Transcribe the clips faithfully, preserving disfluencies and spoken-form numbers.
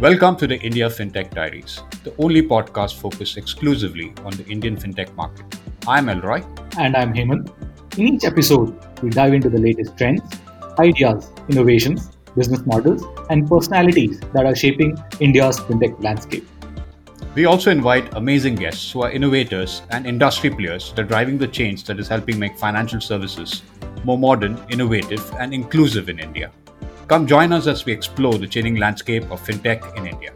Welcome to the India FinTech Diaries, the only podcast focused exclusively on the Indian FinTech market. I'm Elroy. And I'm Hemant. In each episode, we dive into the latest trends, ideas, innovations, business models, and personalities that are shaping India's FinTech landscape. We also invite amazing guests who are innovators and industry players that are driving the change that is helping make financial services more modern, innovative, and inclusive in India. Come join us as we explore the changing landscape of FinTech in India.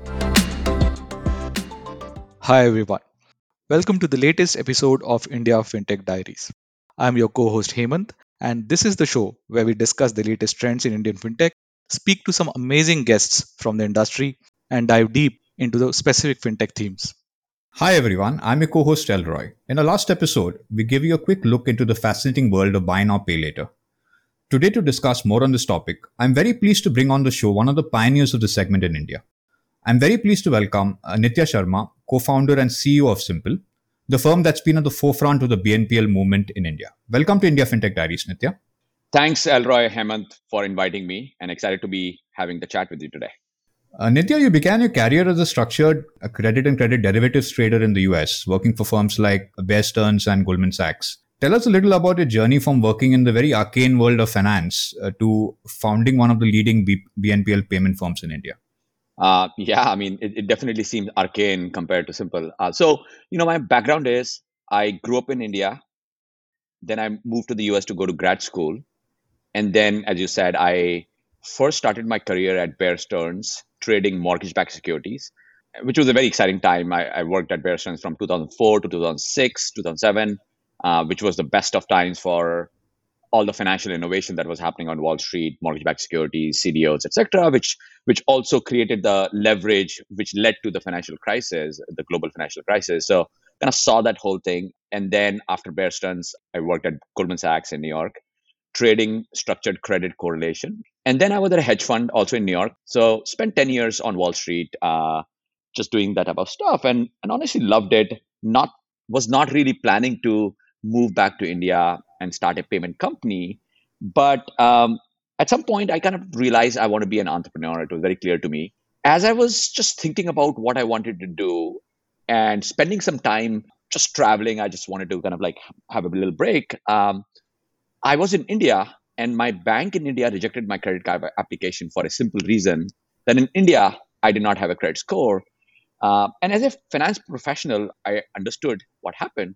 Hi everyone. Welcome to the latest episode of India FinTech Diaries. I'm your co-host Hemant, and this is the show where we discuss the latest trends in Indian FinTech, speak to some amazing guests from the industry, and dive deep into the specific FinTech themes. Hi everyone, I'm your co-host Elroy. In our last episode, we gave you a quick look into the fascinating world of buy now, pay later. Today, to discuss more on this topic, I'm very pleased to bring on the show one of the pioneers of the segment in India. I'm very pleased to welcome uh, Nitya Sharma, co-founder and C E O of Simple, the firm that's been at the forefront of the B N P L movement in India. Welcome to India FinTech Diaries, Nitya. Thanks, Elroy Hemant, for inviting me, and excited to be having the chat with you today. Uh, Nitya, you began your career as a structured uh, credit and credit derivatives trader in the U S, working for firms like Bear Stearns and Goldman Sachs. Tell us a little about your journey from working in the very arcane world of finance uh, to founding one of the leading B- BNPL payment firms in India. Uh, yeah, I mean, it, it definitely seems arcane compared to Simple. Uh, so, you know, my background is I grew up in India. Then I moved to the U S to go to grad school. And then, as you said, I first started my career at Bear Stearns, trading mortgage-backed securities, which was a very exciting time. I, I worked at Bear Stearns from two thousand four to two thousand six, two thousand seven. Uh, which was the best of times for all the financial innovation that was happening on Wall Street, mortgage-backed securities, C D Os, et cetera, which which also created the leverage which led to the financial crisis, the global financial crisis. So kind of saw that whole thing. And then after Bear Stearns, I worked at Goldman Sachs in New York, trading structured credit correlation. And then I was at a hedge fund also in New York. So spent ten years on Wall Street, uh, just doing that type of stuff, and, and honestly loved it. Not was not really planning to move back to India and start a payment company. But um, at some point, I kind of realized I want to be an entrepreneur. It was very clear to me. As I was just thinking about what I wanted to do and spending some time just traveling, I just wanted to kind of like have a little break. Um, I was in India, and my bank in India rejected my credit card application for a simple reason that in India, I did not have a credit score. Uh, and as a finance professional, I understood what happened.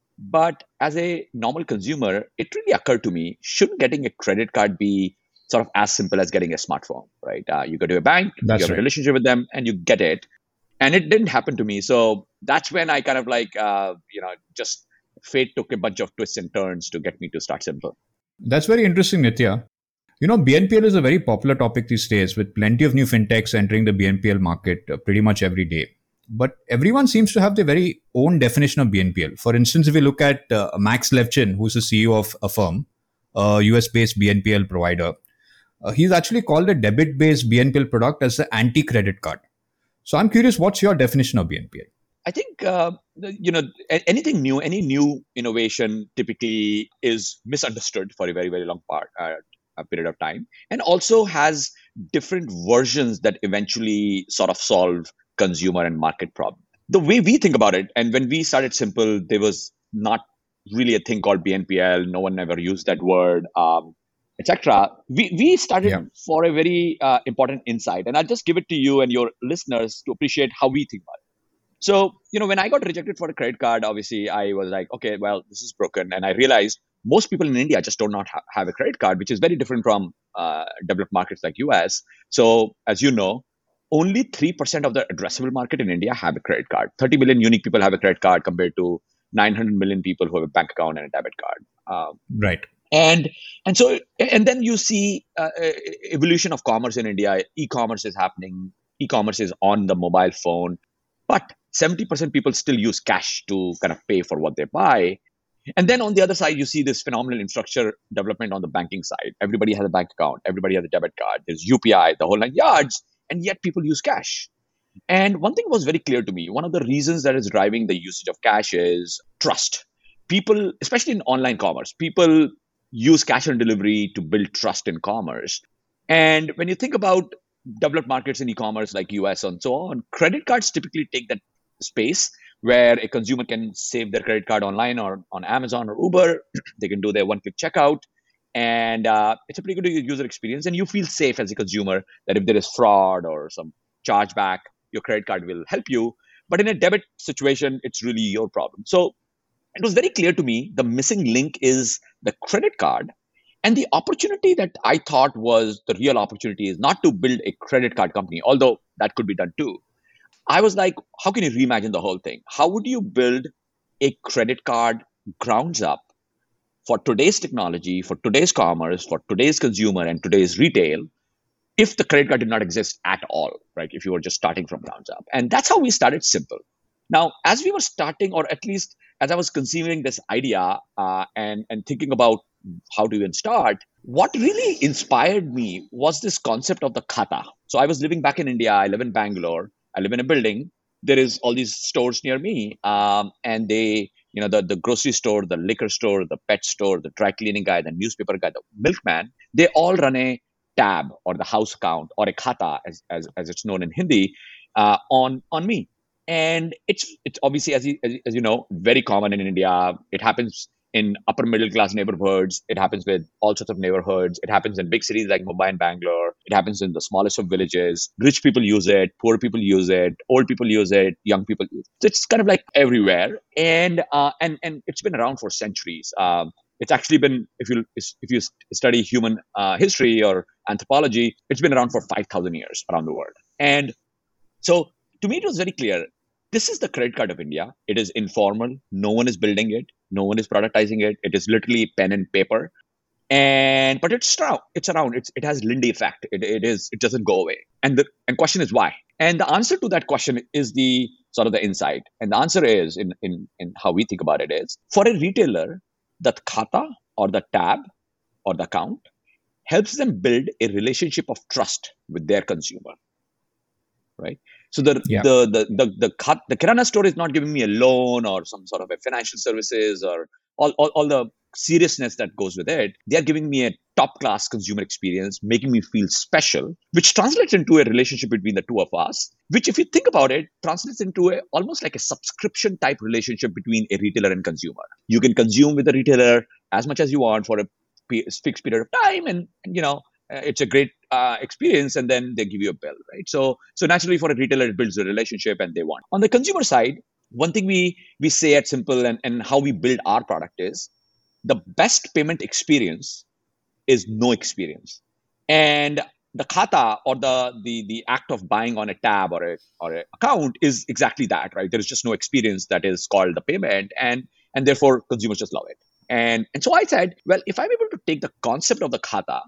But as a normal consumer, it really occurred to me, shouldn't getting a credit card be sort of as simple as getting a smartphone, right? Uh, you go to a bank, That's you have right. a relationship with them, and you get it. And it didn't happen to me. So that's when I kind of like, uh, you know, just fate took a bunch of twists and turns to get me to start Simple. That's very interesting, Nitya. You know, B N P L is a very popular topic these days, with plenty of new fintechs entering the B N P L market uh, pretty much every day. But everyone seems to have their very own definition of B N P L. For instance, if you look at uh, Max Levchin, who's the C E O of a firm, a U S-based B N P L provider, uh, he's actually called a debit-based B N P L product as the anti-credit card. So I'm curious, what's your definition of B N P L? I think, uh, you know, anything new, any new innovation typically is misunderstood for a very, very long part, uh, a period of time, and also has different versions that eventually sort of solve consumer and market problem. The way we think about it, and when we started Simple, there was not really a thing called B N P L. No one ever used that word, um, et cetera. We we started Yeah. for a very uh, important insight, and I'll just give it to you and your listeners to appreciate how we think about it. So, you know, when I got rejected for a credit card, obviously I was like, okay, well, this is broken. And I realized most people in India just do not ha- have a credit card, which is very different from uh, developed markets like U S. So, as you know, only three percent of the addressable market in India have a credit card. thirty million unique people have a credit card compared to nine hundred million people who have a bank account and a debit card. Um, Right. and and so and then you see uh, evolution of commerce in India. E-commerce is happening. E-commerce is on the mobile phone, but seventy percent people still use cash to kind of pay for what they buy. And then on the other side, you see this phenomenal infrastructure development on the banking side. Everybody has a bank account. Everybody has a debit card. There's U P I, the whole nine yards, and yet people use cash. And one thing was very clear to me. One of the reasons that is driving the usage of cash is trust. People, especially in online commerce, people use cash on delivery to build trust in commerce. And when you think about developed markets in e-commerce like U S and so on, credit cards typically take that space where a consumer can save their credit card online or on Amazon or Uber. They can do their one-click checkout, and uh, it's a pretty good user experience. And you feel safe as a consumer that if there is fraud or some chargeback, your credit card will help you. But in a debit situation, it's really your problem. So it was very clear to me the missing link is the credit card. And the opportunity that I thought was the real opportunity is not to build a credit card company, although that could be done too. I was like, how can you reimagine the whole thing? How would you build a credit card grounds up for today's technology, for today's commerce, for today's consumer and today's retail, if the credit card did not exist at all, right? If you were just starting from grounds up. And that's how we started Simple. Now, as we were starting, or at least as I was conceiving this idea uh, and, and thinking about how to even start, what really inspired me was this concept of the khata. So I was living back in India. I live in Bangalore. I live in a building. There is all these stores near me. Um, and they, you know, the, the grocery store, the liquor store, the pet store, the dry cleaning guy, the newspaper guy, the milkman, they all run a tab or the house account or a khata, as, as, as it's known in Hindi, uh, on, on me. And it's it's obviously, as you, as, as you know, very common in India. It happens in upper middle class neighborhoods. It happens with all sorts of neighborhoods. It happens in big cities like Mumbai and Bangalore. It happens in the smallest of villages. Rich people use it. Poor people use it. Old people use it. Young people use it. So it's kind of like everywhere. And uh, and and it's been around for centuries. Um, it's actually been, if you if you study human uh, history or anthropology, it's been around for five thousand years around the world. And so to me, it was very clear. This is the credit card of India. It is informal. No one is building it. No one is productizing it. It is literally pen and paper. And but it's around. It's around. It's, it has Lindy effect. It, it is. It doesn't go away. And the and question is why. And the answer to that question is the sort of the insight. And the answer is in in in how we think about it is, for a retailer, the khata or the tab or the account helps them build a relationship of trust with their consumer. Right. So the, yeah. the the the the cut, the kirana store is not giving me a loan or some sort of a financial services or all, all, all the seriousness that goes with it. They are giving me a top class consumer experience, making me feel special, which translates into a relationship between the two of us, which if you think about it, translates into a almost like a subscription type relationship between a retailer and consumer. You can consume with the retailer as much as you want for a fixed period of time, and, and you know, it's a great uh, experience, and then they give you a bill, right? So, so naturally, for a retailer, it builds a relationship, and they want. On the consumer side, one thing we we say at Simple and, and how we build our product is the best payment experience is no experience, and the khata or the the the act of buying on a tab or a or a account is exactly that, right? There is just no experience that is called the payment, and and therefore consumers just love it. And and so I said, well, if I'm able to take the concept of the khata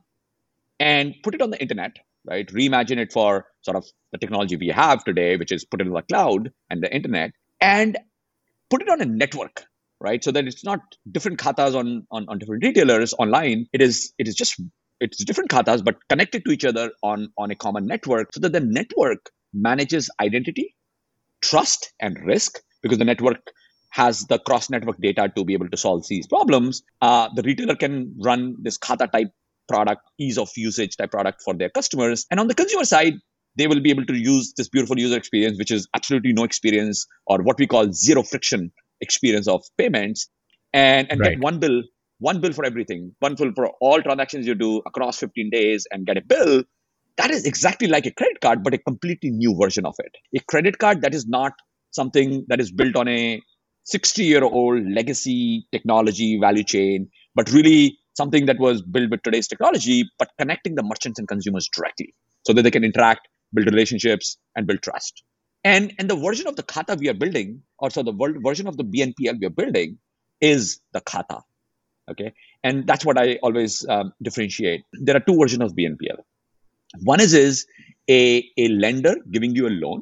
and put it on the internet, right? Reimagine it for sort of the technology we have today, which is put it on the cloud and the internet, and put it on a network, right? So that it's not different khatas on, on, on different retailers online. It is it is just it's different khatas, but connected to each other on, on a common network, so that the network manages identity, trust, and risk, because the network has the cross-network data to be able to solve these problems. Uh, the retailer can run this khata type product, ease of usage type product for their customers. And on the consumer side, they will be able to use this beautiful user experience, which is absolutely no experience, or what we call zero friction experience of payments, and, and right. get one bill, one bill for everything, one bill for all transactions you do across fifteen days and get a bill. That is exactly like a credit card, but a completely new version of it. A credit card that is not something that is built on a sixty-year-old legacy technology value chain, but really something that was built with today's technology, but connecting the merchants and consumers directly so that they can interact, build relationships, and build trust. And, and the version of the khata we are building, or so the version of the B N P L we are building, is the khata. Okay, and that's what I always um, differentiate. There are two versions of B N P L. One is, is a, a lender giving you a loan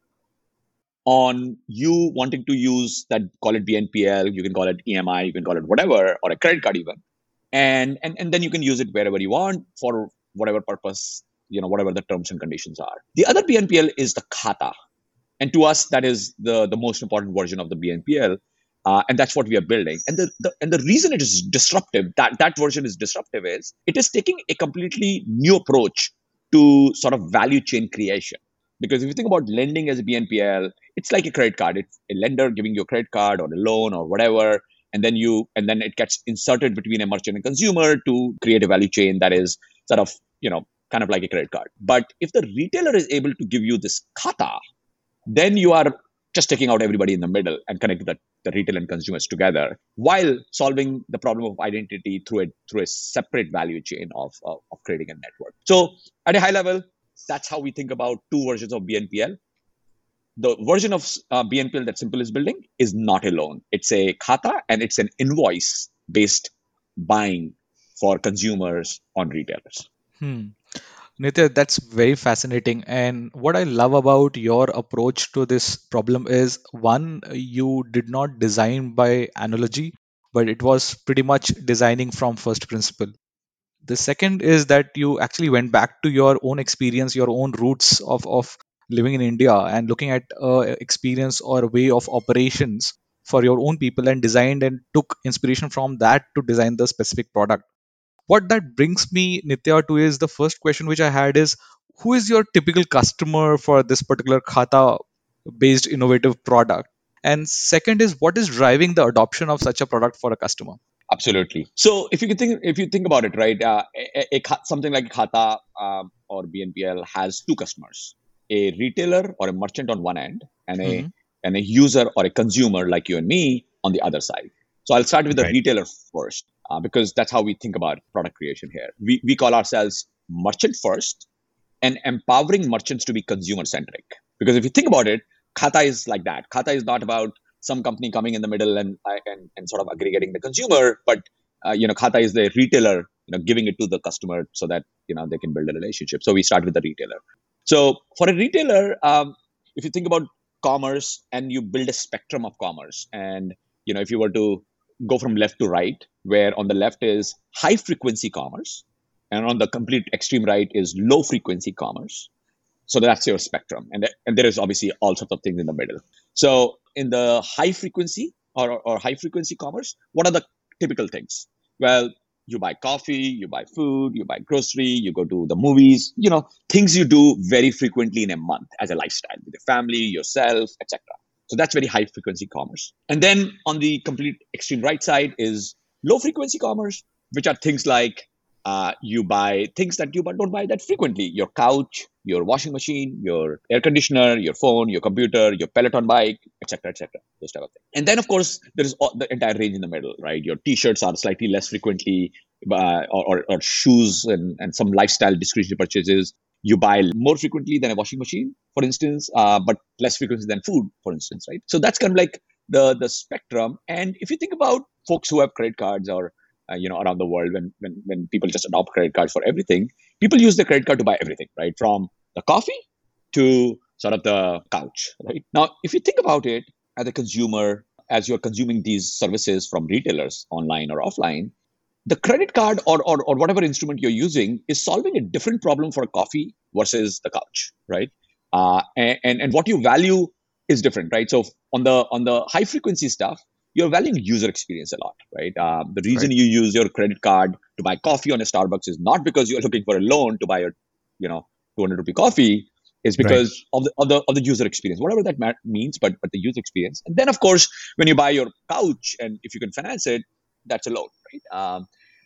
on you wanting to use that, call it B N P L, you can call it E M I, you can call it whatever, or a credit card even. And, and and then you can use it wherever you want for whatever purpose, you know, whatever the terms and conditions are. The other B N P L is the khata. And to us, that is the, the most important version of the B N P L. Uh, and that's what we are building. And the, the and the reason it is disruptive, that, that version is disruptive, is it is taking a completely new approach to sort of value chain creation. Because if you think about lending as a B N P L, it's like a credit card. It's a lender giving you a credit card or a loan or whatever, and then you and then it gets inserted between a merchant and consumer to create a value chain that is sort of, you know, kind of like a credit card. But if the retailer is able to give you this khata, then you are just taking out everybody in the middle and connecting the, the retail and consumers together while solving the problem of identity through a through a separate value chain of, of, of creating a network. So at a high level, that's how we think about two versions of B N P L. The version of uh, B N P L that Simple is building is not a loan. It's a khata and it's an invoice-based buying for consumers on retailers. Hmm. Nitya, that's very fascinating. And what I love about your approach to this problem is one, you did not design by analogy, but it was pretty much designing from first principle. The second is that you actually went back to your own experience, your own roots of, of living in India and looking at uh, experience or way of operations for your own people and designed and took inspiration from that to design the specific product. What that brings me, Nitya, to is the first question which I had is, who is your typical customer for this particular khata based innovative product? And second is, what is driving the adoption of such a product for a customer? Absolutely. So if you can think, if you think about it, right, uh, a, a, a, something like Khata um, or B N P L has two customers: a retailer or a merchant on one end, and a Mhm. and a user or a consumer like you and me on the other side. So I'll start with the Right. retailer first, uh, because that's how we think about product creation here. We we call ourselves merchant first, and empowering merchants to be consumer centric. Because if you think about it, Khata is like that. Khata is not about some company coming in the middle and and, and sort of aggregating the consumer, but uh, you know, Khata is the retailer, you know, giving it to the customer so that, you know, they can build a relationship. So we start with the retailer. So for a retailer, um, if you think about commerce and you build a spectrum of commerce, and you know, if you were to go from left to right, where on the left is high frequency commerce, and on the complete extreme right is low frequency commerce. So that's your spectrum, and th- and there is obviously all sorts of things in the middle. So in the high frequency or, or high frequency commerce, what are the typical things? Well, you buy coffee, you buy food, you buy grocery, you go to the movies, you know, things you do very frequently in a month as a lifestyle with your family, yourself, et cetera. So that's very high frequency commerce. And then on the complete extreme right side is low frequency commerce, which are things like uh, you buy things that you don't buy that frequently: your couch, your washing machine, your air conditioner, your phone, your computer, your Peloton bike, et cetera, et cetera. Those type of things. And then, of course, there is all, the entire range in the middle, right? Your t-shirts are slightly less frequently, uh, or, or, or shoes and, and some lifestyle discretionary purchases. You buy more frequently than a washing machine, for instance, uh, but less frequency than food, for instance, right? So that's kind of like the the spectrum. And if you think about folks who have credit cards or uh, you know, around the world, when, when when people just adopt credit cards for everything, people use the credit card to buy everything, right? From the coffee to sort of the couch, right? Now, if you think about it as a consumer, as you're consuming these services from retailers online or offline, the credit card or, or, or whatever instrument you're using is solving a different problem for a coffee versus the couch, right? Uh, and, and, and what you value is different, right? So on the on the high frequency stuff, you're valuing user experience a lot, right? Um, the reason Right. you use your credit card to buy coffee on a Starbucks is not because you're looking for a loan to buy a, you know, two hundred rupee coffee. Is Right. because of the, of the of the user experience, whatever that ma- means, but but the user experience. And then, of course, when you buy your couch, and if you can finance it, that's a loan, right? Um,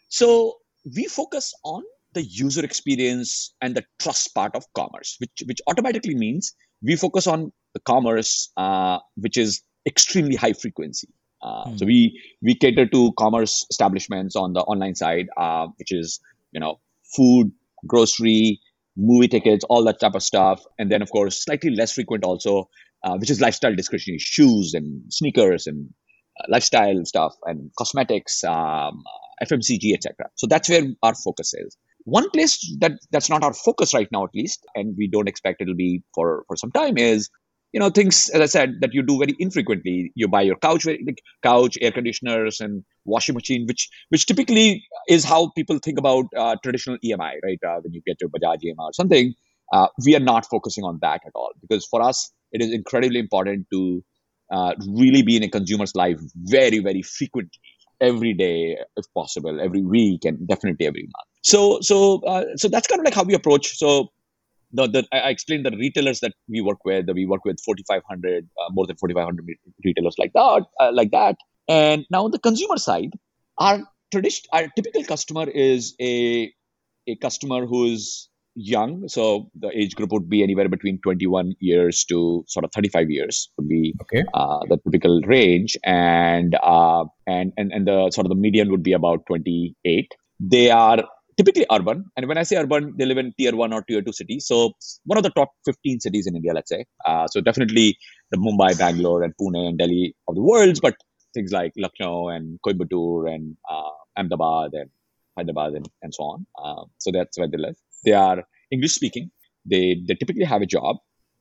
so we focus on the user experience and the trust part of commerce, which which automatically means we focus on the commerce, uh, which is extremely high frequency. Uh, Hmm. so we we cater to commerce establishments on the online side, uh, which is, you know, food, grocery, movie tickets, all that type of stuff. And then, of course, slightly less frequent also, uh, which is lifestyle discretionary, shoes and sneakers and uh, lifestyle stuff and cosmetics, um, F M C G, et cetera. So that's where our focus is. One place that that's not our focus right now, at least, and we don't expect it'll be for for some time, is, you know, things, as I said, that you do very infrequently. You buy your couch, very, like couch, air conditioners, and washing machine, which which typically is how people think about uh, traditional E M I, right? Uh, when you get to Bajaj E M I or something, uh, we are not focusing on that at all, because for us it is incredibly important to uh, really be in a consumer's life very, very frequently. every day, if possible, every week, and definitely every month. So, so, uh, so that's kind of like how we approach. So, the, the I explained the retailers that we work with. That we work with forty-five hundred, uh, more than forty-five hundred retailers like that, uh, like that. And now on the consumer side, our tradition, our typical customer is a a customer who's young. So the age group would be anywhere between twenty-one years to sort of thirty-five years would be Okay. uh, the typical range, and uh, and and and the sort of the median would be about twenty-eight. They are typically urban, and when I say urban, they live in tier one or tier two cities. So one of the top fifteen cities in India, let's say. Uh, so definitely the Mumbai, Bangalore, and Pune and Delhi of the world, but things like Lucknow and Coimbatore and uh, Ahmedabad and Hyderabad and, and so on. Uh, so that's where they live. They are English speaking. They they typically have a job,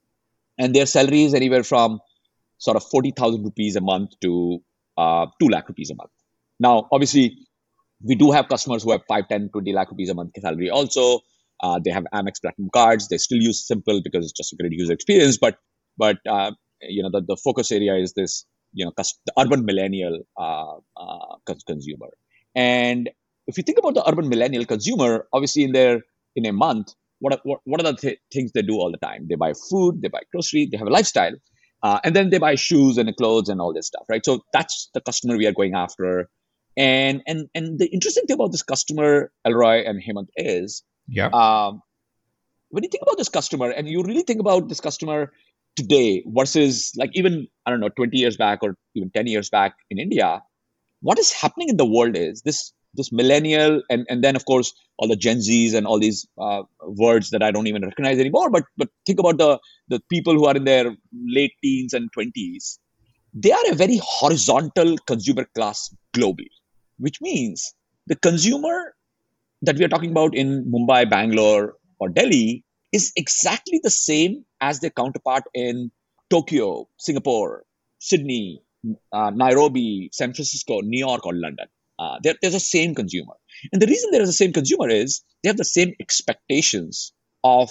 and their salary is anywhere from sort of forty thousand rupees a month to uh, two lakh rupees a month. Now, obviously, we do have customers who have five, ten, twenty lakh rupees a month salary also. Uh, they have Amex Platinum cards. They still use Simple because it's just a great user experience. But but uh, you know the, the focus area is this you know the urban millennial uh, uh, consumer. And if you think about the urban millennial consumer, obviously in their in a month, what are, what, what are the th- things they do all the time? They buy food, they buy grocery, they have a lifestyle, uh, and then they buy shoes and clothes and all this stuff, right? So that's the customer we are going after. And and and the interesting thing about this customer, Elroy and Hemant, is Yeah. um, when you think about this customer and you really think about this customer today versus like even, I don't know, twenty years back or even ten years back in India, what is happening in the world is this this millennial and, and then, of course, all the Gen Zs and all these uh, words that I don't even recognize anymore. But but think about the, the people who are in their late teens and twenties. They are a very horizontal consumer class globally, which means the consumer that we are talking about in Mumbai, Bangalore, or Delhi is exactly the same as their counterpart in Tokyo, Singapore, Sydney, uh, Nairobi, San Francisco, New York, or London. Uh, they're, they're the same consumer. And the reason there is the same consumer is they have the same expectations of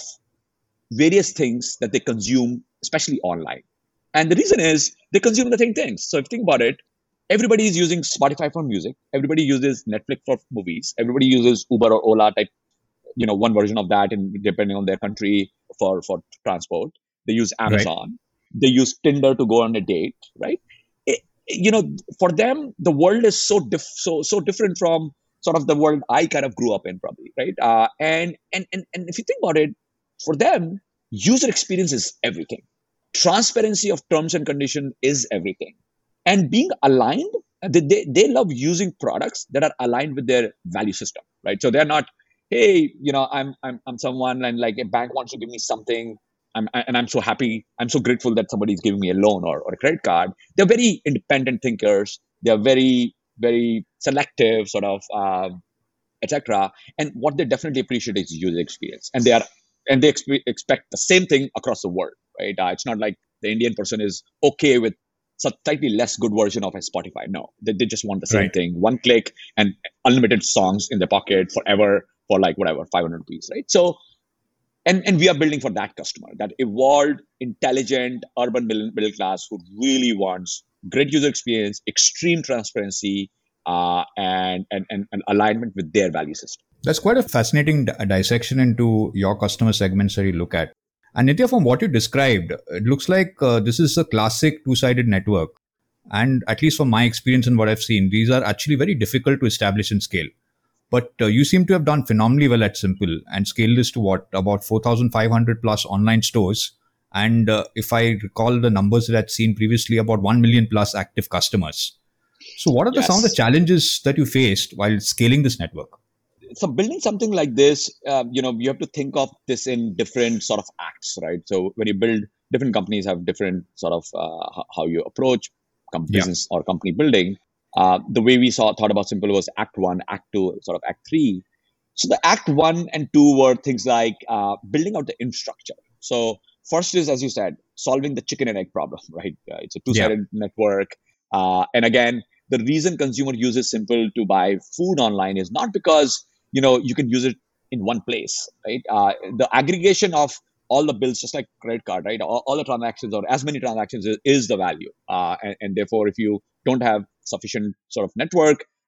various things that they consume, especially online. And the reason is they consume the same things. So if you think about it, everybody is using Spotify for music. Everybody uses Netflix for movies. Everybody uses Uber or Ola type, you know, one version of that, and depending on their country for, for transport. They use Amazon. Right. They use Tinder to go on a date, right? It, you know, for them, the world is so diff, so so different from sort of the world I kind of grew up in, probably, right? Uh, and and and and if you think about it, for them, user experience is everything. Transparency of terms and condition is everything. And being aligned, they, they, they love using products that are aligned with their value system, right? So they're not, hey, you know, I'm I'm I'm someone and like a bank wants to give me something, I'm, and I'm so happy, I'm so grateful that somebody's giving me a loan or, or a credit card. They're very independent thinkers. They're very, very selective, sort of, um, et cetera. And what they definitely appreciate is user experience. And they are and they expe- expect the same thing across the world, right? Uh, it's not like the Indian person is okay with a slightly less good version of a Spotify. No, they, they just want the same right. thing. One click and unlimited songs in their pocket forever for like whatever, five hundred rupees, right? So, and, and we are building for that customer, that evolved, intelligent, urban middle, middle class who really wants great user experience, extreme transparency, uh, and, and, and, and alignment with their value system. That's quite a fascinating d- dissection into your customer segments that you look at. And Nitya, from what you described, it looks like uh, this is a classic two-sided network. And at least from my experience and what I've seen, these are actually very difficult to establish and scale. But uh, you seem to have done phenomenally well at Simple and scaled this to what, about four thousand five hundred plus online stores. And uh, if I recall the numbers that I'd seen previously, about one million plus active customers. So what are the, yes. some of the challenges that you faced while scaling this network? So building something like this, uh, you know, you have to think of this in different sort of acts, right? So when you build, different companies have different sort of uh, how you approach com- yeah. business or company building. Uh, the way we saw thought about Simple was Act One, Act Two, sort of Act Three. So the Act One and Two were things like uh, building out the infrastructure. So first is, as you said, solving the chicken and egg problem, right? Uh, it's a two-sided yeah. network, uh, and again, the reason consumer uses Simple to buy food online is not because you know you can use it in one place, right? Uh, the aggregation of all the bills, just like credit card, right? All, all the transactions or as many transactions is, is the value, uh, and, and therefore, if you don't have sufficient sort of network,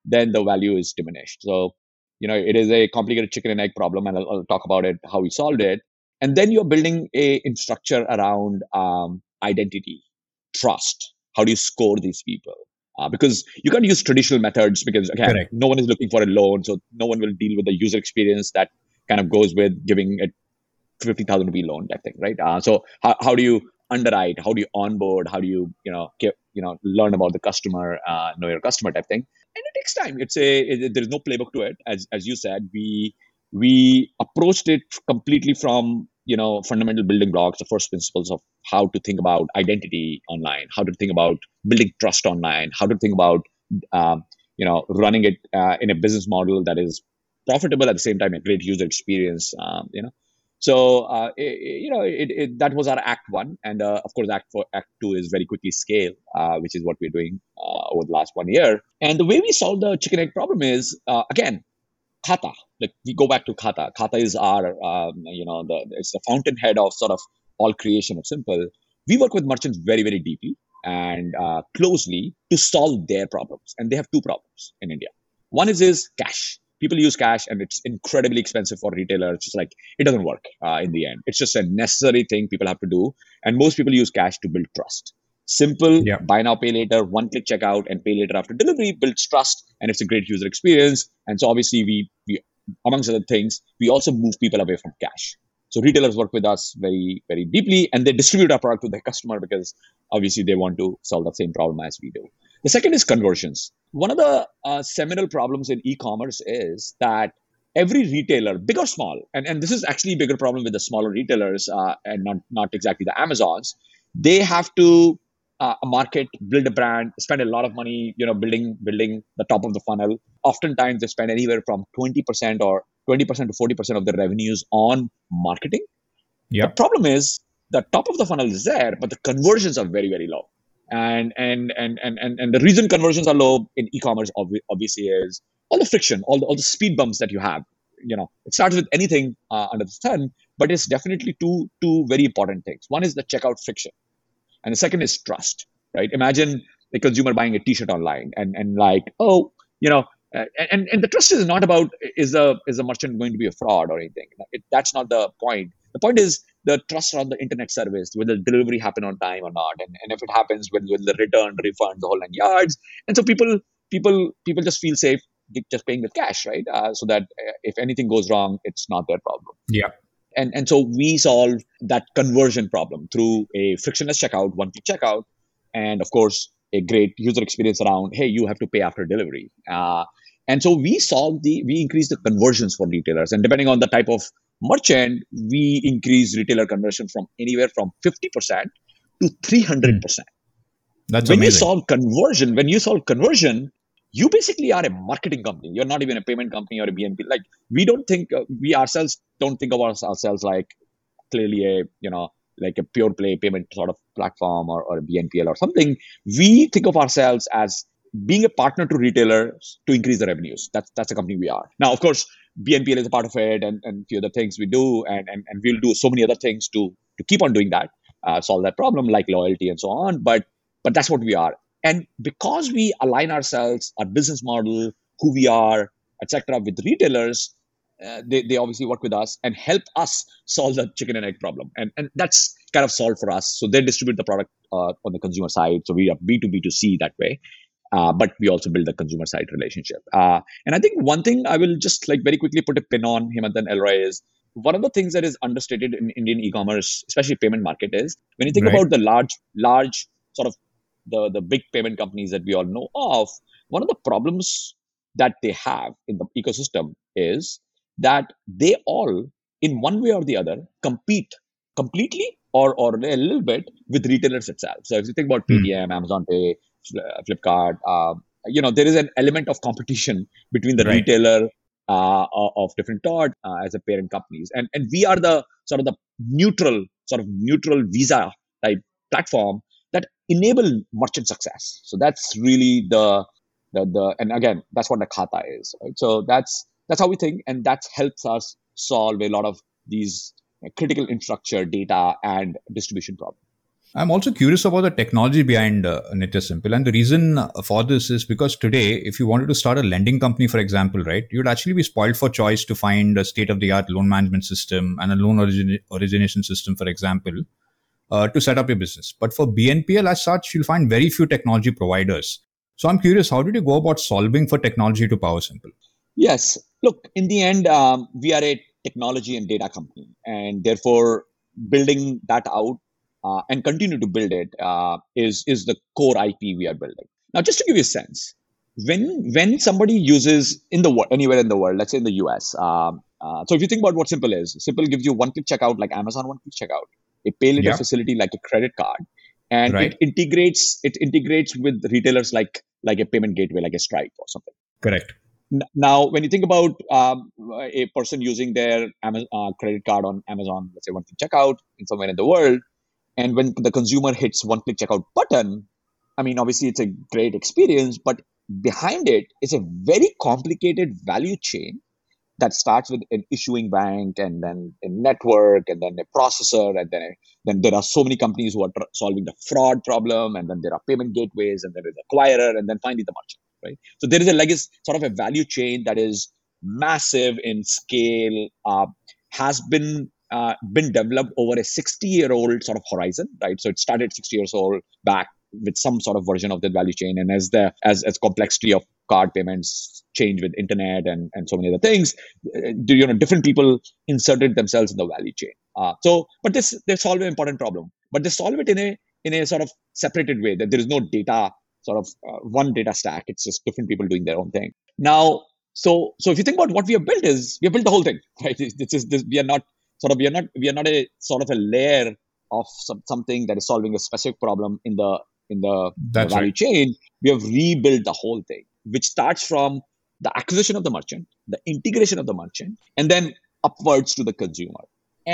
then the value is diminished. So, you know, it is a complicated chicken and egg problem, and I'll, I'll talk about it, how we solved it. And then you're building a infrastructure around um, identity, trust. How do you score these people? Uh, because you can't use traditional methods because, again, Correct. no one is looking for a loan. So no one will deal with the user experience that kind of goes with giving a fifty thousand rupee loan type thing, right? Uh, so how, how do you underwrite? How do you onboard? How do you, you know, get, you know, learn about the customer, uh, know your customer type thing? And it takes time. It's a, it, there's no playbook to it. As, as you said, we, we approached it completely from, you know, fundamental building blocks, the first principles of how to think about identity online, how to think about building trust online, how to think about, um, you know, running it uh, in a business model that is profitable at the same time, a great user experience, um, you know. So, uh, it, you know, it, it, that was our act one. And uh, of course, act four, act two is very quickly scale, uh, which is what we're doing uh, over the last one year. And the way we solve the chicken egg problem is, uh, again, Khata. Like we go back to Khata. Khata is our, um, you know, the it's the fountainhead of sort of all creation of Simple. We work with merchants very, very deeply and uh, closely to solve their problems. And they have two problems in India. One is is cash. People use cash, and it's incredibly expensive for retailers. It's just like it doesn't work uh, in the end. It's just a necessary thing people have to do, and most people use cash to build trust. Simple, Yeah. buy now, pay later, one click checkout, and pay later after delivery builds trust, and it's a great user experience. And so obviously, we, we amongst other things, we also move people away from cash. So retailers work with us very, very deeply, and they distribute our product to their customer because obviously they want to solve the same problem as we do. The second is conversions. One of the uh, seminal problems in e-commerce is that every retailer, big or small, and, and this is actually a bigger problem with the smaller retailers uh, and not, not exactly the Amazons, they have to uh, market, build a brand, spend a lot of money, you know, building building the top of the funnel. Oftentimes they spend anywhere from twenty percent or twenty percent to forty percent of their revenues on marketing. Yeah. The problem is the top of the funnel is there, but the conversions are very, very low. And and and and and, and the reason conversions are low in e-commerce obvi- obviously is all the friction, all the, all the speed bumps that you have. You know, it starts with anything uh, under the sun, but it's definitely two two very important things. One is the checkout friction, and the second is trust. Right? Imagine a consumer buying a T-shirt online, and and like, oh, you know, uh, and and the trust is not about is a is a merchant going to be a fraud or anything. It, that's not the point. The point is the trust around the internet service. Will the delivery happen on time or not? And, and if it happens, will, will the return, refund, the whole nine yards? And so people people people just feel safe just paying with cash, right? Uh, so that uh, if anything goes wrong, it's not their problem. Yeah. And and so we solve that conversion problem through a frictionless checkout, one-click checkout, and of course a great user experience around, hey, you have to pay after delivery. Uh, and so we solve the we increase the conversions for retailers, and depending on the type of merchant, we increase retailer conversion from anywhere from fifty percent to three hundred percent. That's when amazing. you solve conversion, when you solve conversion, you basically are a marketing company. You're not even a payment company or a B N P. Like we don't think uh, we ourselves don't think of ourselves like clearly a, you know, like a pure play payment sort of platform or, or a B N P L or something. We think of ourselves as being a partner to retailers to increase the revenues. That's that's the company we are. Now, of course, B N P L is a part of it, and, and a few other things we do, and, and, and we'll do so many other things to to keep on doing that, uh, solve that problem like loyalty and so on. But but that's what we are. And because we align ourselves, our business model, who we are, et cetera, with retailers, uh, they, they obviously work with us and help us solve the chicken and egg problem. And, and that's kind of solved for us. So they distribute the product uh, on the consumer side. So we are B two B two C that way. Uh, but we also build the consumer side relationship. Uh, and I think one thing I will just like very quickly put a pin on, Hemant and Elroy, is one of the things that is understated in Indian e-commerce, especially payment market, is when you think Right. about the large, large sort of the, the big payment companies that we all know of, one of the problems that they have in the ecosystem is that they all, in one way or the other, compete completely or, or a little bit with retailers itself. So if you think about Hmm. Paytm, Amazon Pay, Flipkart, uh, you know, there is an element of competition between the Right. retailer uh, of different Todd uh, as a parent companies. And, and we are the sort of the neutral, sort of neutral visa type platform that enable merchant success. So that's really the, the, the and again, that's what the Khata is. Right? So that's, that's how we think. And that helps us solve a lot of these critical infrastructure, data, and distribution problems. I'm also curious about the technology behind uh, Nitya Simple. And the reason uh, for this is because today, if you wanted to start a lending company, for example, right, you'd actually be spoiled for choice to find a state of the art loan management system and a loan origin- origination system, for example, uh, to set up your business. But for B N P L as such, you'll find very few technology providers. So I'm curious, how did you go about solving for technology to Power Simple? Yes. Look, in the end, um, we are a technology and data company, and therefore building that out uh, and continue to build it uh, is is the core I P we are building. Now, just to give you a sense, when when somebody uses in the world, anywhere in the world, let's say in the U S, um, uh, so if you think about what Simple is, Simple gives you one-click checkout like Amazon one-click checkout, a pay later Yeah, facility like a credit card, and it right. integrates it integrates with retailers like like a payment gateway like a Stripe or something. Correct. N- Now, when you think about um, a person using their Amazon, uh, credit card on Amazon, let's say one click checkout in somewhere in the world, and when the consumer hits one click checkout button, I mean, obviously it's a great experience, but behind it is a very complicated value chain that starts with an issuing bank and then a network and then a processor and then a, then there are so many companies who are tr- solving the fraud problem and then there are payment gateways and there is acquirer and then finally the merchant, right? So there is a legacy sort of a value chain that is massive in scale, uh, has been uh, been developed over a sixty year old sort of horizon, right? So it started sixty years old back with some sort of version of the value chain, and as the as as complexity of card payments change with internet and and so many other things, uh, you know, different people inserted themselves in the value chain. Uh, so, but this they solve an important problem, but they solve it in a in a sort of separated way that there is no data sort of uh, one data stack. It's just different people doing their own thing. Now, so so if you think about what we have built is we have built the whole thing, right? This is this, we are not sort of we are not we are not a sort of a layer of some, something that is solving a specific problem in the in the in the That's right. value chain. We have rebuilt the whole thing, which starts from the acquisition of the merchant, the integration of the merchant, and then upwards to the consumer.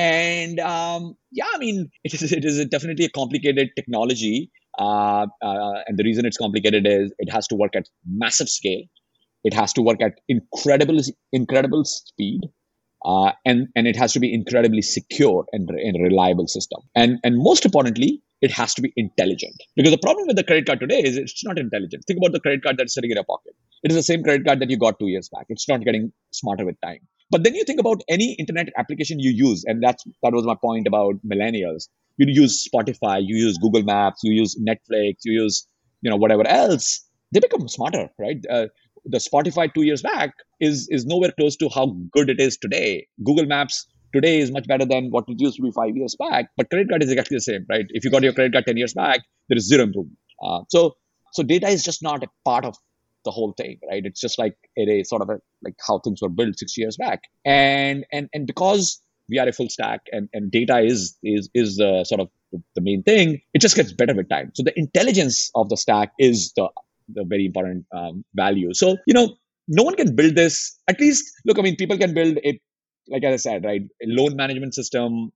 And um, yeah, I mean, it is, it is definitely a complicated technology. Uh, uh, and the reason it's complicated is it has to work at massive scale. It has to work at incredible, incredible speed. Uh, and and it has to be incredibly secure and, and reliable system. And and most importantly, it has to be intelligent. Because the problem with the credit card today is it's not intelligent. Think about the credit card that's sitting in your pocket. It is the same credit card that you got two years back. It's not getting smarter with time. But then you think about any internet application you use, and that's that was my point about millennials. You use Spotify, you use Google Maps, you use Netflix, you use you know whatever else. They become smarter, right? Uh, the Spotify two years back is is nowhere close to how good it is today. Google Maps today is much better than what it used to be five years back. But credit card is exactly the same, right? If you got your credit card ten years back, there is zero improvement. Uh, so so data is just not a part of the whole thing, right? It's just like it is sort of a, like how things were built six years back, and and and because we are a full stack and, and data is is is uh, sort of the main thing, it just gets better with time. So the intelligence of the stack is the the very important um, value. So you know no one can build this. At least, look, I mean, people can build a, like I said, right? A loan management system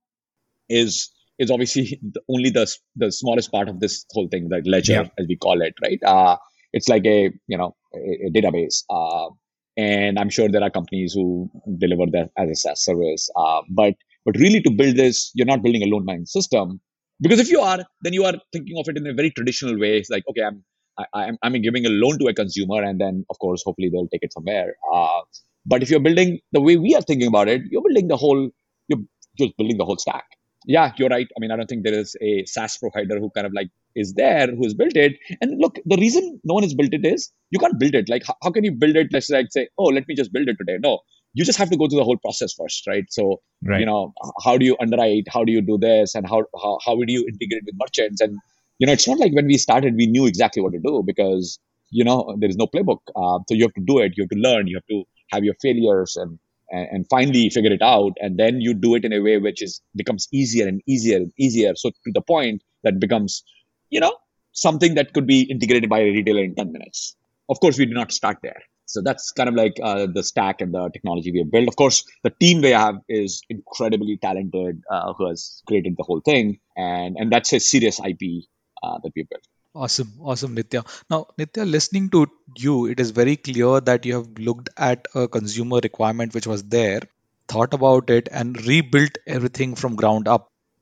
is is obviously the, only the the smallest part of this whole thing, like ledger Yeah. as we call it, right? Uh, it's like a you know a, a database, uh, and I'm sure there are companies who deliver that as a SaaS service. Uh, but but really, to build this, you're not building a loan management system, because if you are, then you are thinking of it in a very traditional way. It's like, okay, I'm I, I'm, I'm giving a loan to a consumer, and then of course, hopefully, they'll take it somewhere. Uh, but if you're building the way we are thinking about it, you're building the whole, you're just building the whole stack. Yeah, you're right. I mean, I don't think there is a SaaS provider who kind of like is there who has built it. And look, the reason no one has built it is you can't build it. Like, how, how can you build it? Let's like say, oh, let me just build it today. No, you just have to go through the whole process first, right? So, you Right. know, how do you underwrite? How do you do this? And how how how would you integrate with merchants? And you know, it's not like when we started, we knew exactly what to do, because you know there is no playbook. Uh, so you have to do it. You have to learn. You have to have your failures and and, and finally figure it out, and then you do it in a way which is becomes easier and easier and easier, so to the point that becomes you know something that could be integrated by a retailer in ten minutes. Of course, we do not start there. So that's kind of like uh, the stack and the technology we have built. Of course, the team we have is incredibly talented, uh, who has created the whole thing, and and that's a serious I P uh, that we built. Awesome, awesome, Nitya. Now, Nitya, listening to you, it is very clear that you have looked at a consumer requirement which was there, thought about it, and rebuilt everything from ground up.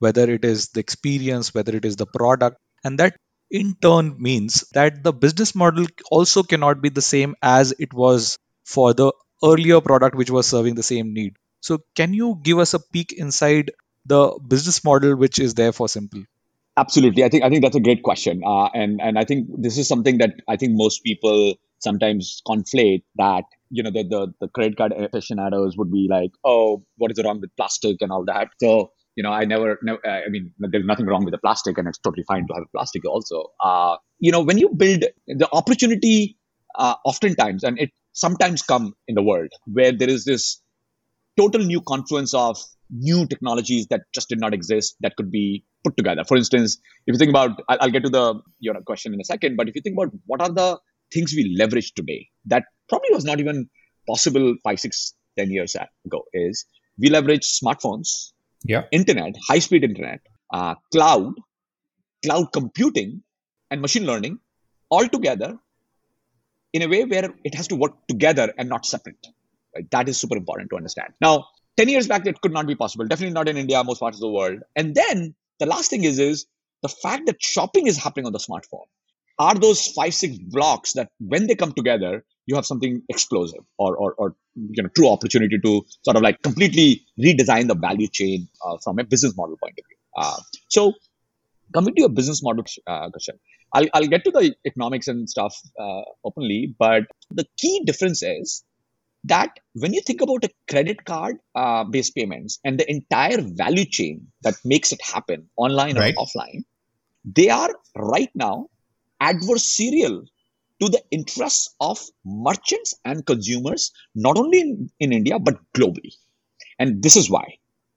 whether it is the experience, whether it is the product. And that in turn means that the business model also cannot be the same as it was for the earlier product which was serving the same need. So, can you give us a peek inside the business model which is there for Simple? Absolutely. I think I think that's a great question. Uh, and and I think this is something that I think most people sometimes conflate, that, you know, the, the, the credit card aficionados would be like, oh, what is wrong with plastic and all that. So, you know, I never, never I mean, there's nothing wrong with the plastic, and it's totally fine to have plastic also. Uh, you know, when you build the opportunity, uh, oftentimes, and it sometimes come in the world where there is this total new confluence of new technologies that just did not exist that could be put together. For instance, if you think about, I'll, I'll get to the your question in a second, but if you think about what are the things we leverage today that probably was not even possible five, six, ten years ago, is we leverage smartphones, Yeah. internet, high-speed internet, uh, cloud, cloud computing, and machine learning all together in a way where it has to work together and not separate. Right? That is super important to understand. Now, ten years back, that could not be possible. Definitely not in India, most parts of the world. And then the last thing is, is the fact that shopping is happening on the smartphone. Are those five, six blocks that when they come together, you have something explosive, or, or, or you know, true opportunity to sort of like completely redesign the value chain uh, from a business model point of view. Uh, so coming to your business model uh, question, I'll, I'll get to the economics and stuff uh, openly, but the key difference is that when you think about a credit card uh, based payments and the entire value chain that makes it happen online Right. or offline, they are right now adversarial to the interests of merchants and consumers, not only in, in India, but globally. And this is why.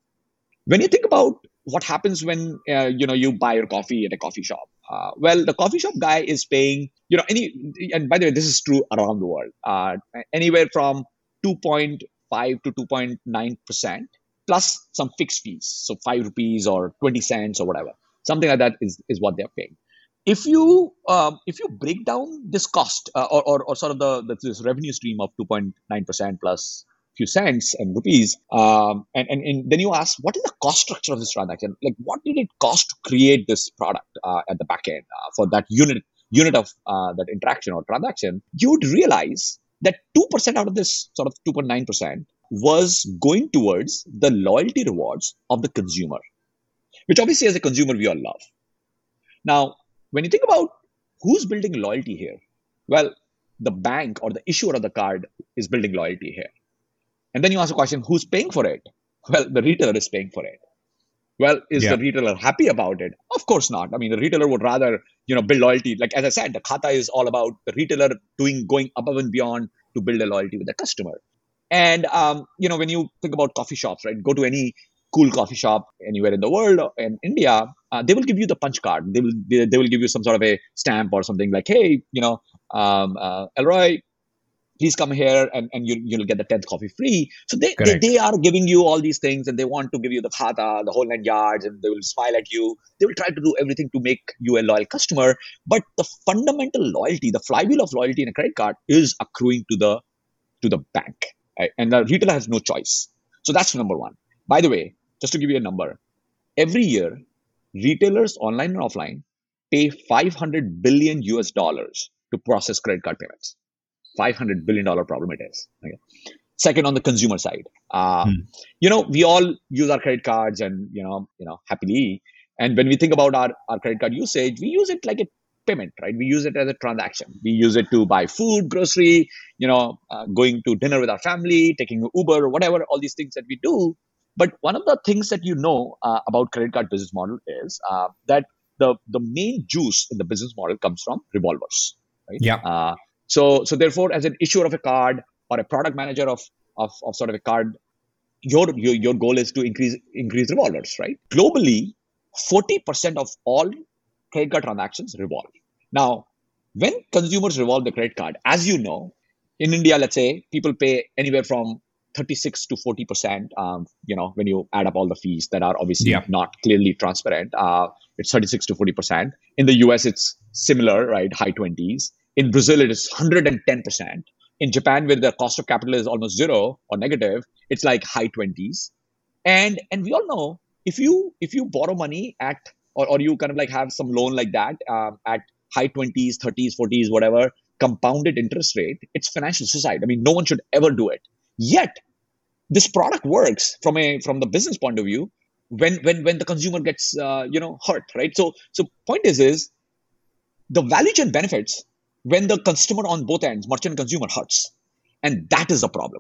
When you think about what happens when uh, you know you buy your coffee at a coffee shop, uh, well, the coffee shop guy is paying, you know, any, and by the way, this is true around the world, uh, anywhere from two point five to two point nine percent plus some fixed fees, so five rupees or twenty cents or whatever, something like that is is what they're paying. If you um, if you break down this cost uh, or, or or sort of the, the this revenue stream of two point nine percent plus few cents and rupees, um, and, and and then you ask, what is the cost structure of this transaction? Like, what did it cost to create this product uh, at the back end uh, for that unit unit of uh, that interaction or transaction? You would realize that two percent out of this sort of two point nine percent was going towards the loyalty rewards of the consumer, which obviously as a consumer we all love. Now, when you think about who's building loyalty here, well, the bank or the issuer of the card is building loyalty here. And then you ask a question, who's paying for it? Well, the retailer is paying for it. Well, is Yeah. the retailer happy about it? Of course not. I mean, the retailer would rather, you know, build loyalty. Like, as I said, the khata is all about the retailer doing, going above and beyond to build a loyalty with the customer. And, um, you know, when you think about coffee shops, right, go to any cool coffee shop anywhere in the world, in India, uh, they will give you the punch card. They will, they, they will give you some sort of a stamp or something like, hey, you know, um, uh, Elroy, please come here and, and you, you'll get the tenth coffee free. So they, they, Correct. they are giving you all these things, and they want to give you the khata, the whole nine yards, and they will smile at you. They will try to do everything to make you a loyal customer. But the fundamental loyalty, the flywheel of loyalty in a credit card is accruing to the to the bank. Right? And the retailer has no choice. So that's number one. By the way, just to give you a number, every year, retailers online and offline pay five hundred billion U S dollars to process credit card payments. five hundred billion dollars problem it is. Okay. Second, on the consumer side, uh, Hmm. you know, we all use our credit cards and, you know, you know, happily. And when we think about our, our credit card usage, we use it like a payment, right? We use it as a transaction. We use it to buy food, grocery, you know, uh, going to dinner with our family, taking Uber, whatever, all these things that we do. But one of the things that you know uh, about credit card business model is uh, that the, the main juice in the business model comes from revolvers, right? Yeah. Uh, so, so therefore, as an issuer of a card or a product manager of, of, of sort of a card, your, your, your goal is to increase, increase revolvers, right? Globally, forty percent of all credit card transactions revolve. Now, when consumers revolve the credit card, as you know, in India, let's say people pay anywhere from thirty-six to forty percent, um, you know, when you add up all the fees that are obviously Yeah. not clearly transparent, uh, it's thirty-six to forty percent. In the U S, it's similar, right? High twenties. In Brazil, it is one hundred ten percent. In Japan, where the cost of capital is almost zero or negative, it's like high twenties. And, and we all know if you if you borrow money at or, or you kind of like have some loan like that um, at high twenties, thirties, forties, whatever, compounded interest rate, it's financial suicide. I mean, no one should ever do it. Yet this product works from a from the business point of view when when when the consumer gets uh, you know hurt, right? So so point is is the value chain benefits when the customer on both ends, merchant and consumer, hurts, and that is the problem,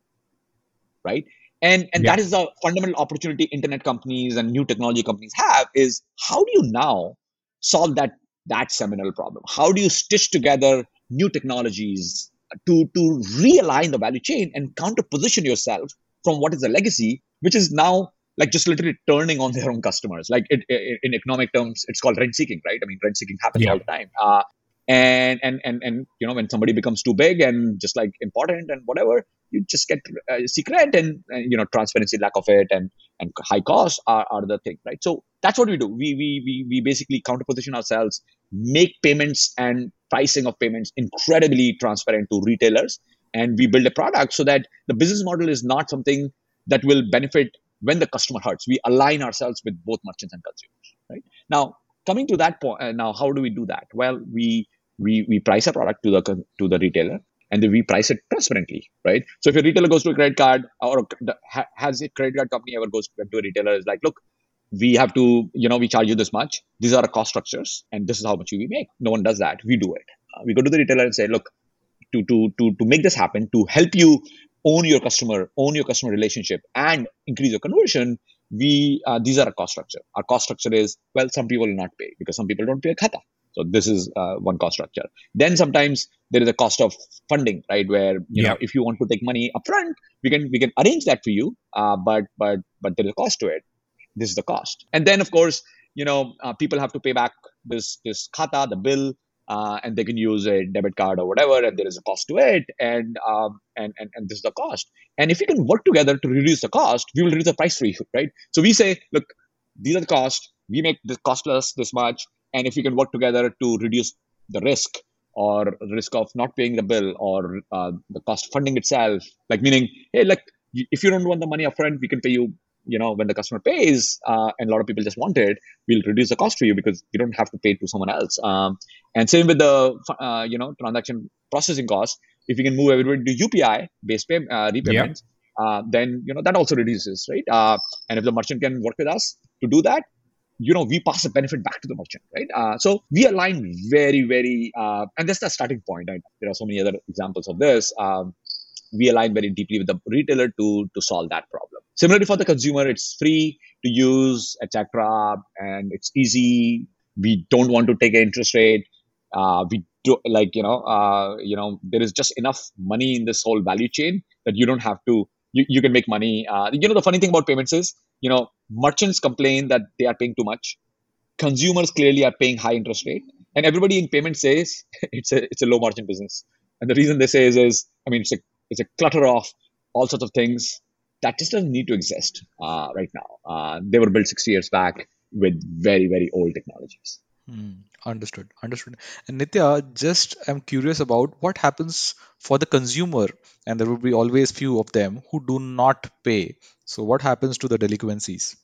right? And and Yeah. that is the fundamental opportunity internet companies and new technology companies have, is how do you now solve that that seminal problem? How do you stitch together new technologies to to realign the value chain and counter position yourself from what is a legacy, which is now like just literally turning on their own customers. Like it, it, in economic terms, it's called rent seeking, right? I mean, rent seeking happens Yeah. all the time. Uh, and and and and you know, when somebody becomes too big and just like important and whatever, you just get uh, secret, and, and you know, transparency, lack of it, and and high costs are, are the thing, right? So that's what we do. We we we we basically counterposition ourselves, make payments and pricing of payments incredibly transparent to retailers, and we build a product so that the business model is not something that will benefit when the customer hurts. We align ourselves with both merchants and consumers, right? Now, coming to that point, uh, now how do we do that? Well, we we we price a product to the to the retailer, and then we price it transparently, right? So if a retailer goes to a credit card, or has a credit card company ever goes to a retailer, is like, look, we have to, you know, we charge you this much. These are our cost structures, and this is how much we make. No one does that. We do it. Uh, we go to the retailer and say, look, to to to to make this happen, to help you own your customer, own your customer relationship, and increase your conversion, we uh, these are our cost structure. Our cost structure is, well, some people will not pay because some people don't pay a khata. So this is uh, one cost structure. Then sometimes there is a cost of funding, right? Where, you Yeah. know, if you want to take money upfront, we can we can arrange that for you, uh, but but but there is a cost to it. This is the cost. And then of course, you know, uh, people have to pay back this this khata, the bill, uh, and they can use a debit card or whatever, and there is a cost to it, and um, and, and and this is the cost. And if we can work together to reduce the cost, we will reduce the price for you, right? So we say, look, these are the costs. We make the cost less this much, and if we can work together to reduce the risk, or risk of not paying the bill, or uh, the cost of funding itself, like meaning, hey, like, if you don't want the money upfront, we can pay you, you know, when the customer pays, uh, and a lot of people just want it, we'll reduce the cost for you because you don't have to pay to someone else. Um, and same with the, uh, you know, transaction processing cost. If you can move everybody to U P I based pay, uh, repayments, uh, then, you know, that also reduces, right? Uh, and if the merchant can work with us to do that, you know, we pass the benefit back to the merchant, right? Uh, so we align very, very, uh, and that's the starting point. Right? There are so many other examples of this. Um, we align very deeply with the retailer to to solve that problem. Similarly, for the consumer, it's free to use, et cetera, and it's easy. We don't want to take an interest rate. Uh, we do, like, you know, uh, you know, there is just enough money in this whole value chain that you don't have to. You, you can make money. Uh, you know, the funny thing about payments is, you know, merchants complain that they are paying too much. Consumers clearly are paying high interest rate, and everybody in payment says it's a it's a low margin business. And the reason they say is, is I mean, it's a it's a clutter of all sorts of things that just doesn't need to exist uh, right now. Uh, they were built sixty years back with very, very old technologies. Hmm. Understood. Understood. And Nitya, just I'm curious about what happens for the consumer, and there will be always few of them who do not pay. So what happens to the delinquencies?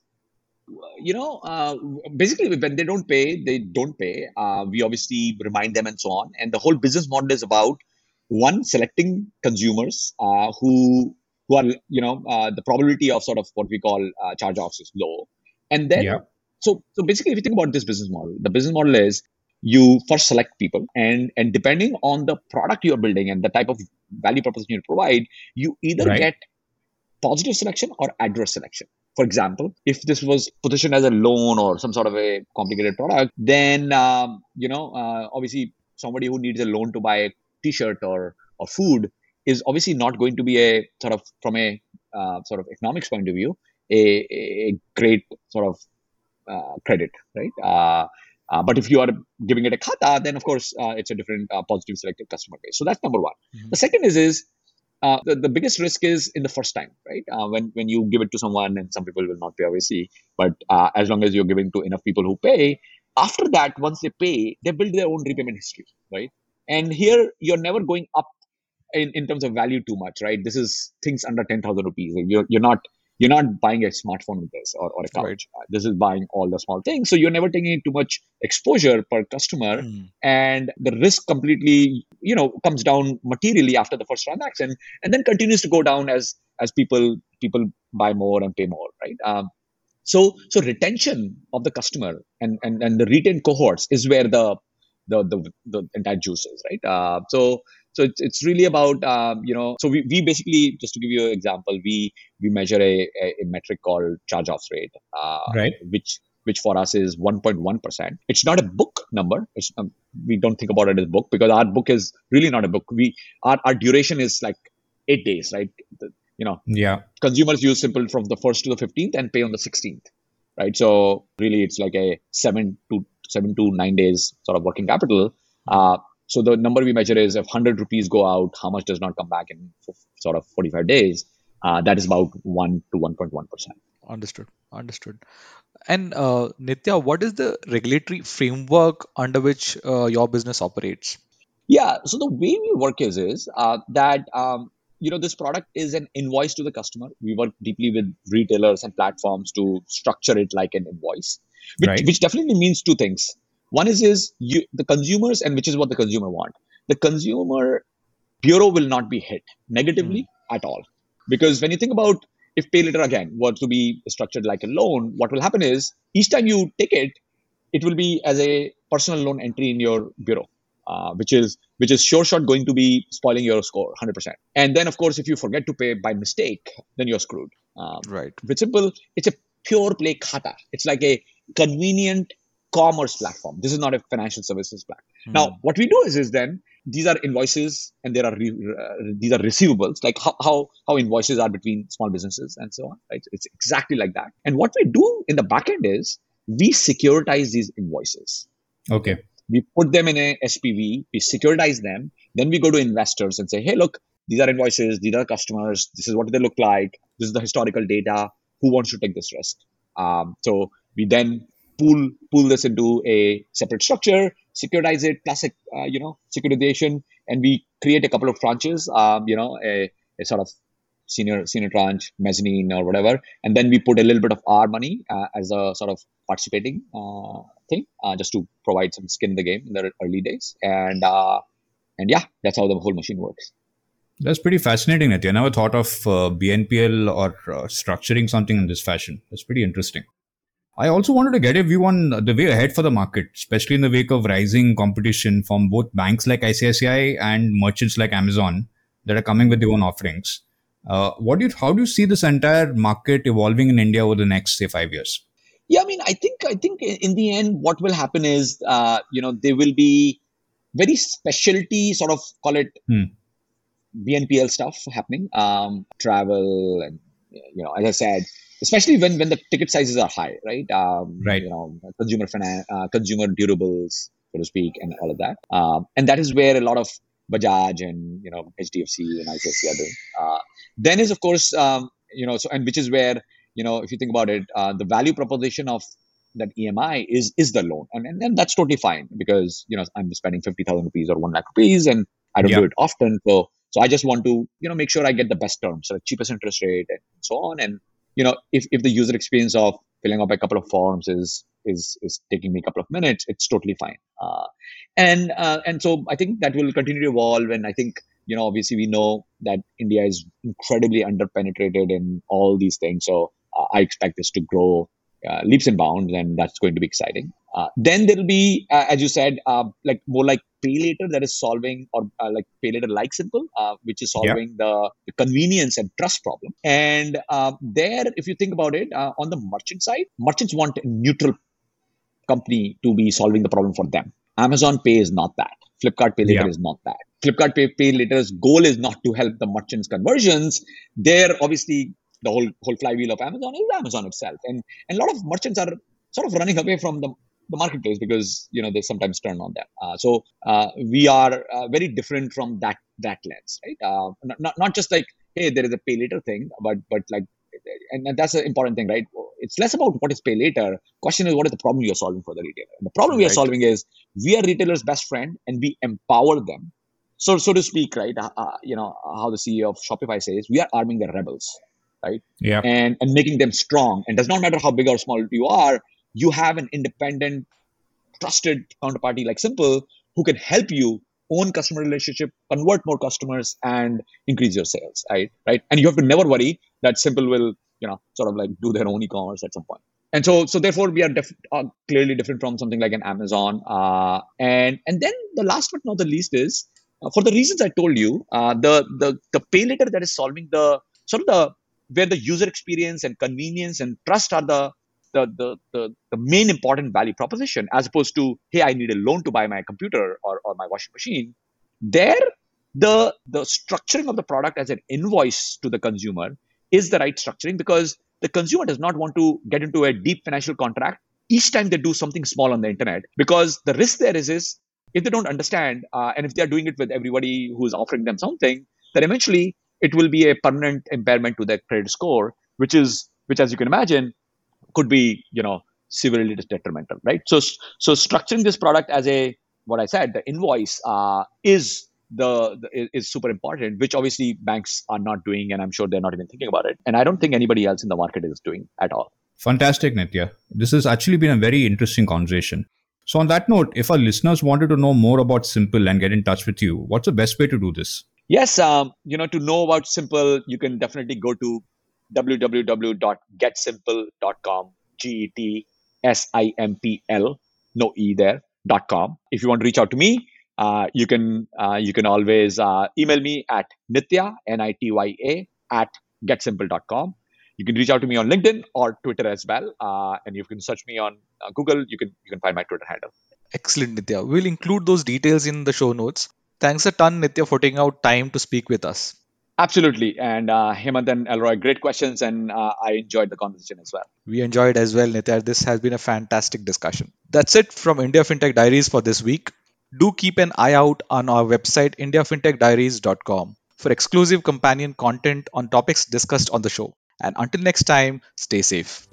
You know, uh, basically, when they don't pay, they don't pay. Uh, we obviously remind them and so on. And the whole business model is about, one, selecting consumers uh, who who are, you know, uh, the probability of sort of what we call uh, charge-offs is low. And Yeah. then, so so basically, if you think about this business model, the business model is, you first select people, and and depending on the product you're building and the type of value proposition you provide, you either Right. get positive selection or adverse selection. For example, if this was positioned as a loan or some sort of a complicated product, then um, you know, uh, obviously somebody who needs a loan to buy a T-shirt or or food is obviously not going to be a sort of, from a uh, sort of economics point of view, a, a great sort of uh, credit, right? Uh, uh, but if you are giving it a khata, then of course uh, it's a different uh, positive selected customer base. So that's number one. Mhm. The second is is uh, the, the biggest risk is in the first time, right? Uh, when when you give it to someone, and some people will not pay, obviously, but uh, as long as you're giving to enough people who pay, after that, once they pay, they build their own repayment history, right? And here you're never going up in, in terms of value too much, right? This is things under ten thousand rupees. You're, you're not you're not buying a smartphone with this, or, or a couch. Right. Uh, this is buying all the small things. So you're never taking too much exposure per customer, Hmm. and the risk completely, you know, comes down materially after the first transaction, and then continues to go down as as people people buy more and pay more, right? Um, so so retention of the customer and and, and the retained cohorts is where the the the, the entire juice is, right? Uh, so so it's, it's really about um, you know so we, we basically, just to give you an example, we we measure a, a, a metric called charge off rate, uh, Right. which which for us is one point one percent. It's not a book number. It's, um, we don't think about it as book, because our book is really not a book. We our, our duration is like eight days, right? The, you know Yeah. consumers use Simple from the first to the fifteenth and pay on the sixteenth, right? So really, it's like a seven to seven to nine days sort of working capital. Uh, so the number we measure is, if one hundred rupees go out, how much does not come back in f- sort of forty-five days? Uh, that is about one to one point one percent. Understood. Understood. And uh, Nitya, what is the regulatory framework under which uh, your business operates? Yeah. So the way we work is is uh, that um, you know this product is an invoice to the customer. We work deeply with retailers and platforms to structure it like an invoice, which Right. which definitely means two things. One is is you the consumers, and which is what the consumer want. The consumer bureau will not be hit Hmm. negatively at all, because when you think about, if pay later again were to be structured like a loan, what will happen is each time you take it, it will be as a personal loan entry in your bureau, uh, which is which is sure shot going to be spoiling your score one hundred percent. And then, of course, if you forget to pay by mistake, then you're screwed. Um, Right. with Simple, it's a pure play khata. It's like a convenient commerce platform. This is not a financial services platform. Hmm. Now, what we do is, is then these are invoices, and there are re- uh, these are receivables, like how, how how invoices are between small businesses and so on. Right? It's exactly like that. And what we do in the back end is we securitize these invoices. Okay. We put them in a S P V, we securitize them, then we go to investors and say, hey, look, these are invoices, these are customers, this is what they look like, this is the historical data, who wants to take this risk? Um, so we then pool pool this into a separate structure, securitize it, classic, uh, you know, securitization, and we create a couple of tranches, um, you know, a, a sort of senior senior tranche, mezzanine, or whatever, and then we put a little bit of our money uh, as a sort of participating uh, thing, uh, just to provide some skin in the game in the early days, and uh, and yeah, that's how the whole machine works. That's pretty fascinating, Nitya. I never thought of uh, B N P L or uh, structuring something in this fashion. That's pretty interesting. I also wanted to get a view on the way ahead for the market, especially in the wake of rising competition from both banks like I C I C I and merchants like Amazon that are coming with their own offerings. Uh, what do you, how do you see this entire market evolving in India over the next, say, five years? Yeah, I mean, I think I think in the end, what will happen is, uh, you know, there will be very specialty sort of, call it Hmm. B N P L stuff happening, um, travel, and you know, as I said, especially when when the ticket sizes are high, right? Um, Right. you know, consumer finance, uh, consumer durables, so to speak, and all of that. Um, and that is where a lot of Bajaj and you know H D F C and I C I C I are doing. Uh, then is of course, um, you know, so and which is where, you know, if you think about it, uh, the value proposition of that E M I is is the loan, and and, and that's totally fine, because you know I'm spending fifty thousand rupees or one lakh rupees, and I don't Yeah. do it often, so so I just want to, you know, make sure I get the best terms, so cheapest interest rate, and so on. And you know, if, if the user experience of filling up a couple of forms is is is taking me a couple of minutes, it's totally fine. Uh, and uh, and so I think that will continue to evolve. And I think, you know, obviously we know that India is incredibly underpenetrated in all these things. So uh, I expect this to grow uh, leaps and bounds, and that's going to be exciting. Uh, then there'll be, uh, as you said, uh, like more like pay later that is solving, or uh, like pay later like Simple, uh, which is Yeah. solving the, the convenience and trust problem. And uh, there, if you think about it, uh, on the merchant side, merchants want a neutral company to be solving the problem for them. Amazon Pay is not that. Flipkart Pay Later Yeah. is not that. Flipkart Pay, Pay Later's goal is not to help the merchants' conversions. They're obviously, the whole whole flywheel of Amazon is Amazon itself, and and a lot of merchants are sort of running away from the the marketplace, because you know they sometimes turn on them. Uh, so uh, we are uh, very different from that that lens, right? Uh, not, not not just like, hey, there is a pay later thing, but but like, and, and that's an important thing, right? It's less about what is pay later. Question is, what is the problem you're solving for the retailer? And the problem we are Right. solving is, we are retailers' best friend, and we empower them. So, so to speak, right? Uh, uh, you know how the C E O of Shopify says, we are arming the rebels. right? Yeah. And and making them strong. And does not matter how big or small you are, you have an independent, trusted counterparty like Simple who can help you own customer relationship, convert more customers, and increase your sales, right? Right. And you have to never worry that Simple will, you know, sort of like do their own e-commerce at some point. And so, so therefore, we are def- uh, clearly different from something like an Amazon. Uh, and and then the last but not the least is, uh, for the reasons I told you, uh, the the the pay later that is solving the sort of the where the user experience and convenience and trust are the the, the, the, the main important value proposition, as opposed to, hey, I need a loan to buy my computer or, or my washing machine. There, the, the structuring of the product as an invoice to the consumer is the right structuring, because the consumer does not want to get into a deep financial contract each time they do something small on the internet, because the risk there is, is if they don't understand, uh, and if they're doing it with everybody who's offering them something, then eventually it will be a permanent impairment to their credit score, which is, which as you can imagine, could be, you know, severely detrimental, right? So, so structuring this product as a, what I said, the invoice uh, is the, the is super important, which obviously banks are not doing, and I'm sure they're not even thinking about it. And I don't think anybody else in the market is doing at all. Fantastic, Nitya. This has actually been a very interesting conversation. So, on that note, if our listeners wanted to know more about Simple and get in touch with you, what's the best way to do this? Yes, um, you know, to know about Simple, you can definitely go to w w w dot get simple dot com, G E T S I M P L, no E there, dot com. If you want to reach out to me, uh, you can uh, you can always uh, email me at Nitya, N I T Y A, at get simple dot com. You can reach out to me on LinkedIn or Twitter as well, uh, and you can search me on uh, Google. You can you can find my Twitter handle. Excellent, Nitya. We'll include those details in the show notes. Thanks a ton, Nitya, for taking out time to speak with us. Absolutely. And uh, Hemant and Elroy, great questions, and uh, I enjoyed the conversation as well. We enjoyed as well, Nitya. This has been a fantastic discussion. That's it from India FinTech Diaries for this week. Do keep an eye out on our website, india fintech diaries dot com, for exclusive companion content on topics discussed on the show. And until next time, stay safe.